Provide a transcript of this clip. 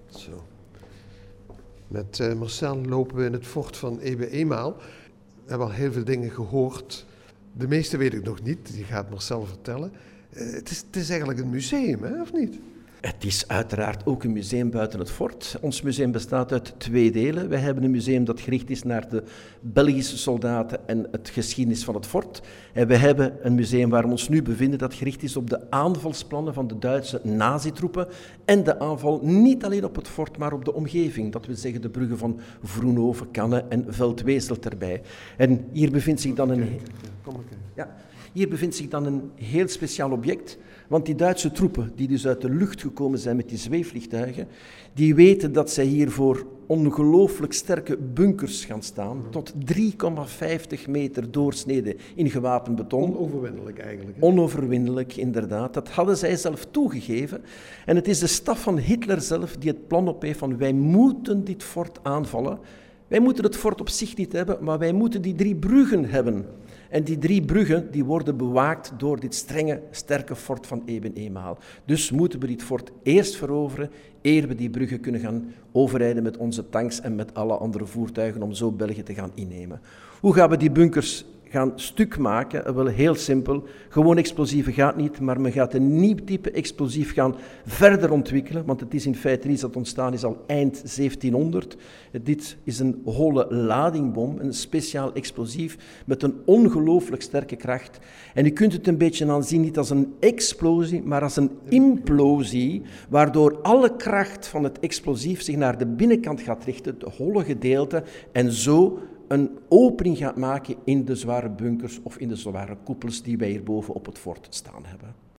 Zo. Met Marcel lopen we in het fort van Ebe-Emael. We hebben al heel veel dingen gehoord. De meeste weet ik nog niet, die gaat Marcel vertellen. Het is eigenlijk een museum, hè, of niet? Het is uiteraard ook een museum buiten het fort. Ons museum bestaat uit 2 delen. Wij hebben een museum dat gericht is naar de Belgische soldaten en het geschiedenis van het fort. En we hebben een museum waar we ons nu bevinden dat gericht is op de aanvalsplannen van de Duitse nazi-troepen en de aanval niet alleen op het fort, maar op de omgeving. Dat wil zeggen de bruggen van Vroenhoven, Canne en Veldwezel erbij. En hier bevindt zich dan Hier bevindt zich dan een heel speciaal object, want die Duitse troepen, die dus uit de lucht gekomen zijn met die zweefvliegtuigen, die weten dat zij hier voor ongelooflijk sterke bunkers gaan staan, tot 3,50 meter doorsnede in gewapend beton. Onoverwinnelijk eigenlijk. Onoverwinnelijk, inderdaad. Dat hadden zij zelf toegegeven. En het is de staf van Hitler zelf die het plan op heeft van wij moeten dit fort aanvallen. Wij moeten het fort op zich niet hebben, maar wij moeten die 3 bruggen hebben. En die 3 bruggen die worden bewaakt door dit strenge, sterke fort van Ebe-Emael. Dus moeten we dit fort eerst veroveren, eer we die bruggen kunnen gaan overrijden met onze tanks en met alle andere voertuigen om zo België te gaan innemen. Hoe gaan we die bunkers gaan stuk maken? Wel heel simpel. Gewoon explosieven gaat niet, maar men gaat een nieuw type explosief gaan verder ontwikkelen, want het is in feite iets dat ontstaan is al eind 1700. Dit is een holle ladingbom, een speciaal explosief met een ongelooflijk sterke kracht. En u kunt het een beetje aanzien niet als een explosie, maar als een implosie, waardoor alle kracht van het explosief zich naar de binnenkant gaat richten, het holle gedeelte, en zo een opening gaat maken in de zware bunkers of in de zware koepels die wij hierboven op het fort staan hebben.